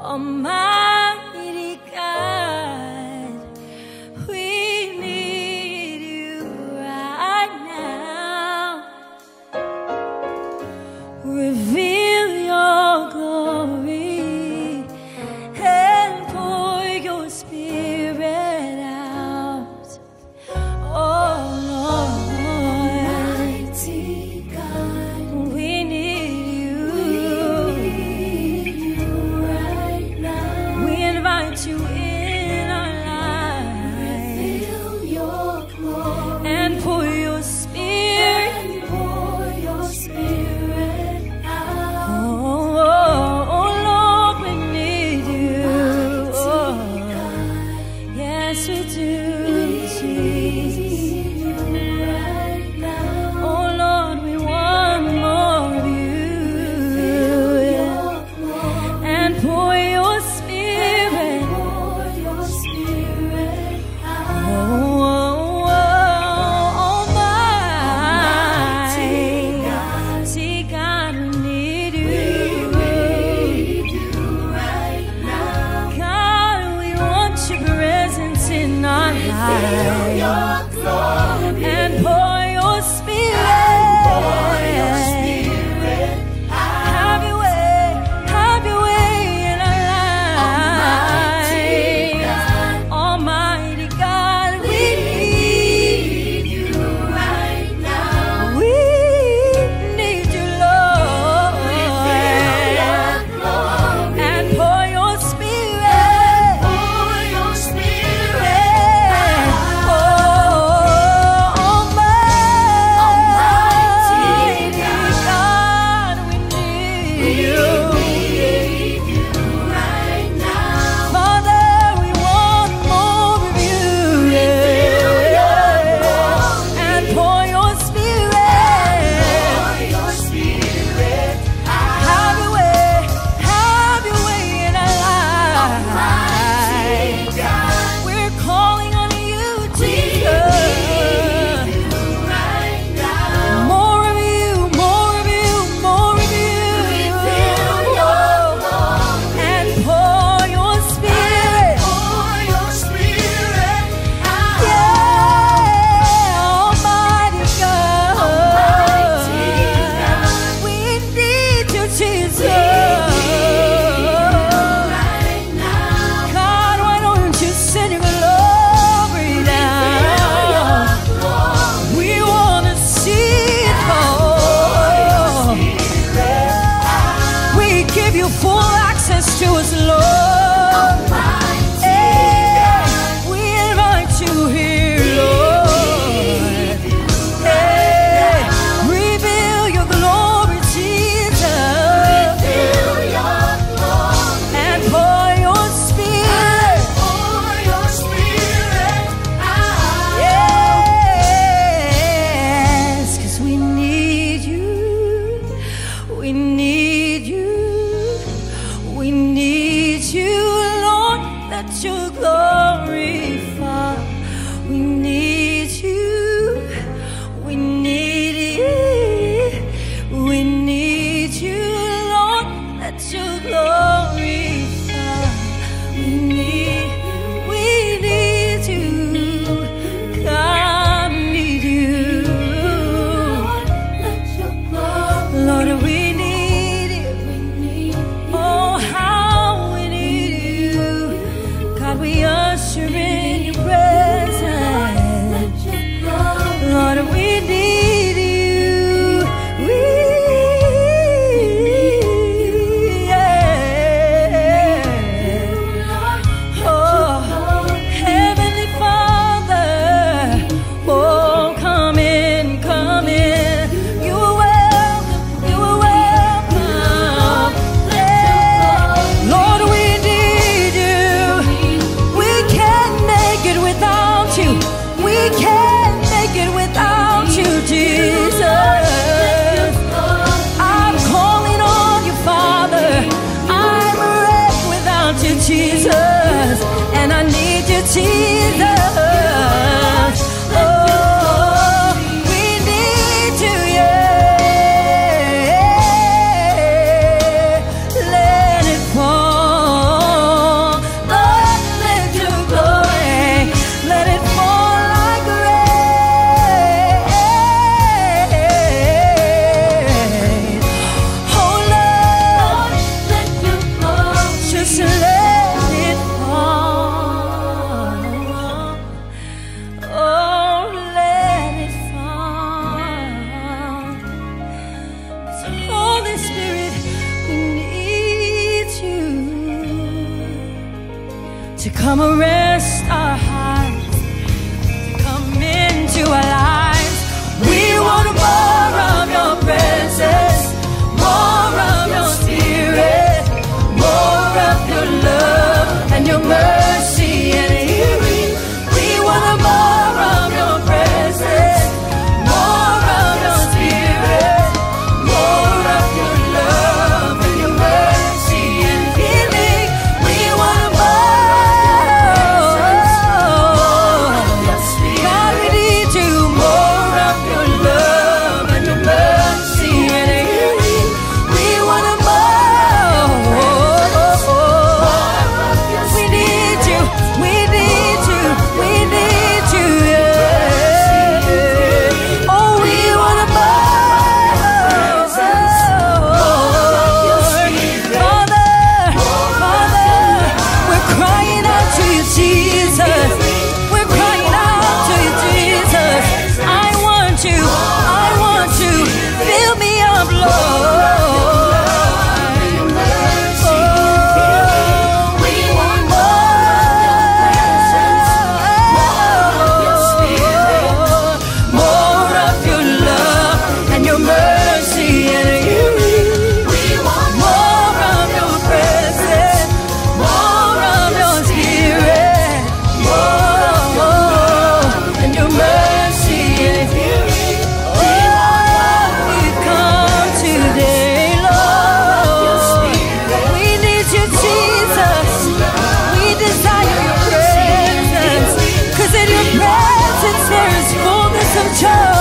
Almighty God, we need you right now. Reveal your glory and pour your spirit out. Oh Lord, mighty God, we need you right now. We invite you in our lives. Reveal your glory and pour your spirit. And pour your spirit, have your way in our lives. Almighty God, we need you right now. We need you, Lord. And pour your spirit, full access to us, Lord. Hey, we invite you here, Lord. Hey, reveal your glory, Jesus. And pour your spirit. Yes, 'cause we need you. We need you. We need you, Lord, let your glory fall. We need you, we need you, we need you, Lord, let your glory fall. We need you, God, we need you, Lord, we we usher in your presence. Lord, we need you. Oh, Heavenly Father, oh, come in, come in. You are welcome, you are welcome. Lord, we need you. We can't make it without you. We can't make it without you, Jesus. I'm calling on you, Father. I'm wrecked without you, Jesus. And I need you, Jesus. Oh, we need you, yeah. Let it fall. to come arrest our hearts, to come into our lives. We want more of your presence, more of your spirit, more of your love and your mercy and healing. We want more of your presence, more of your spirit, more of your love and your mercy and healing. We want more. God, we need you. More of your love and your mercy and healing. We want more. We need you. We need you. We need you. Yeah. Oh, we want more. Father, we're crying out to you, Jesus. We're crying out to you, Jesus. I want you. I want you. Fill me up, Lord. We want more of your love and your mercy and healing. We want more of your presence, more of your spirit, more and your mercy and healing. Oh, we've come today, Lord. We need you, Jesus. We desire your presence, 'cause in your presence there is fullness of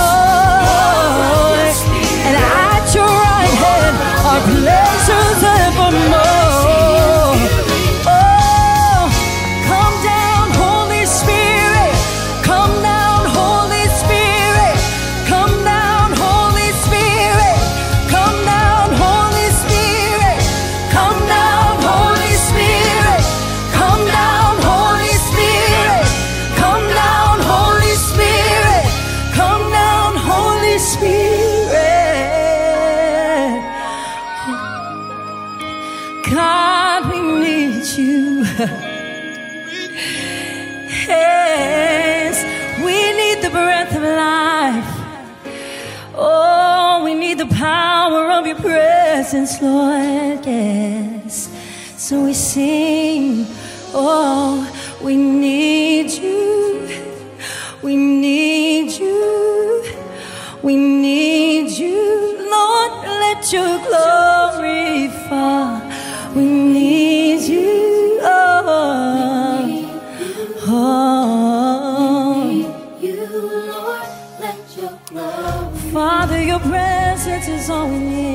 joy, and at your right hand are pleasures evermore. Oh, come down, Holy Spirit. Come down, Holy Spirit. Come down, Holy Spirit. Come down, Holy Spirit. Come down, Holy Spirit. Come down, Holy Spirit. Come down, Holy Spirit. Come down, Holy Spirit. God, we need you. Yes, we need the breath of life. Oh, we need the power of your presence, Lord. Yes. So we sing, oh, we need you. We need you. We need you. Lord, let your glory fall. We need you. Oh, oh. You, Lord, let your glory. Father, your presence is all we need.